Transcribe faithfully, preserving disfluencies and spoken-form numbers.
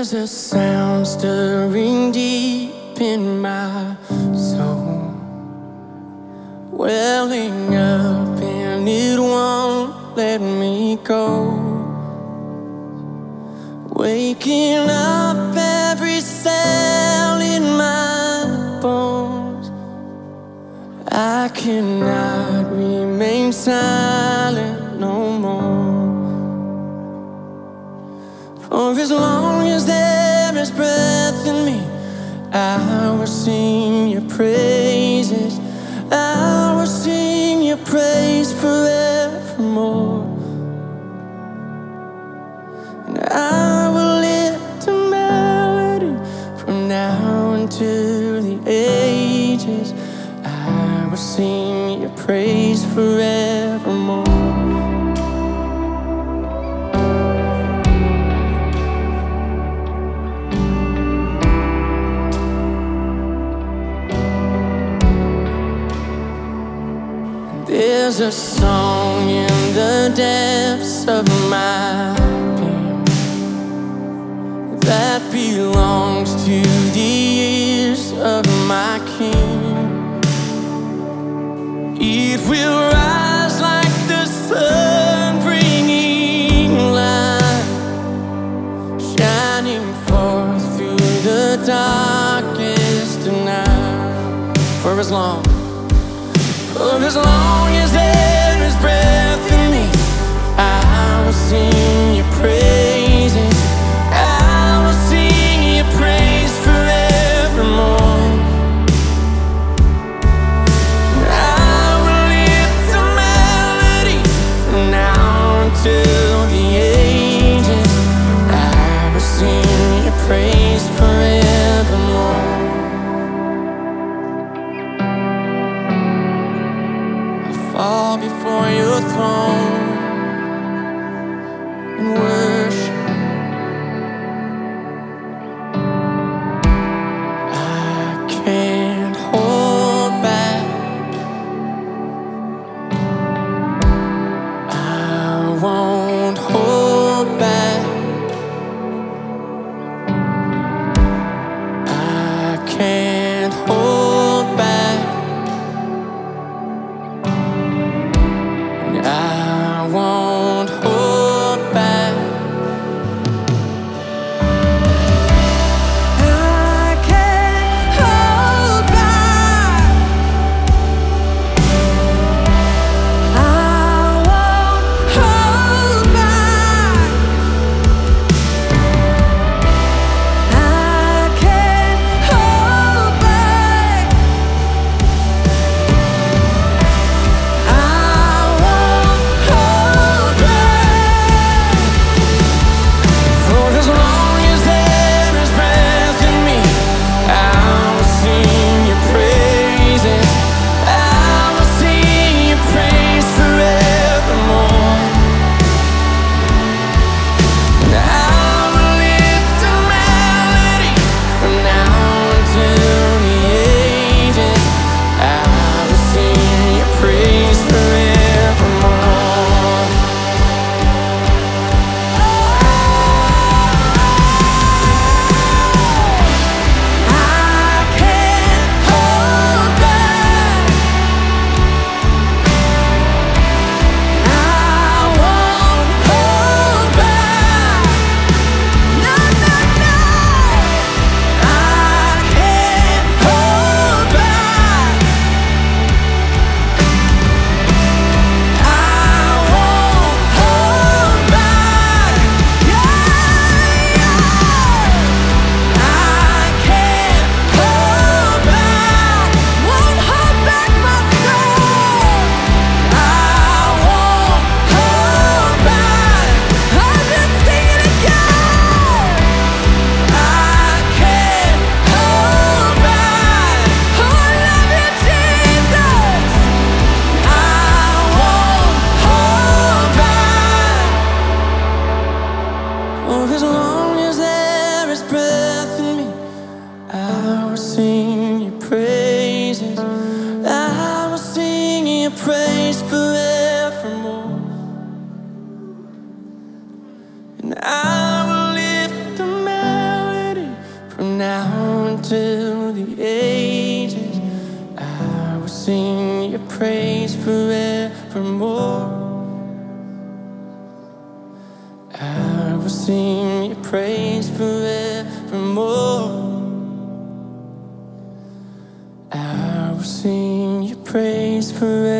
There's a sound stirring deep in my soul, welling up and it won't let me go. Waking up every cell in my bones. I cannot remain silent no more. For as long as there is breath in me, I will sing your praises. I will sing your praise forevermore. And I will lift a melody from now until the ages. I will sing your praise forevermore. There's a song in the depths of my being that belongs to the ears of my King. It will rise like the sun, bringing light, shining forth through the darkest of night. For as long For as long as there is breath in me, I will sing your praises. I will sing your praise forevermore. I will lift a melody from now until the ages. I will sing your praise forevermore. Fall before your throne and worship. I can't hold back. I won't hold back. I can't hold back. I won't hold back. I can't hold back. I won't hold back. I can't hold back. Praise forevermore. And I will lift the melody sing your praise forevermore. I will sing your praise forevermore. I will sing your praise forevermore.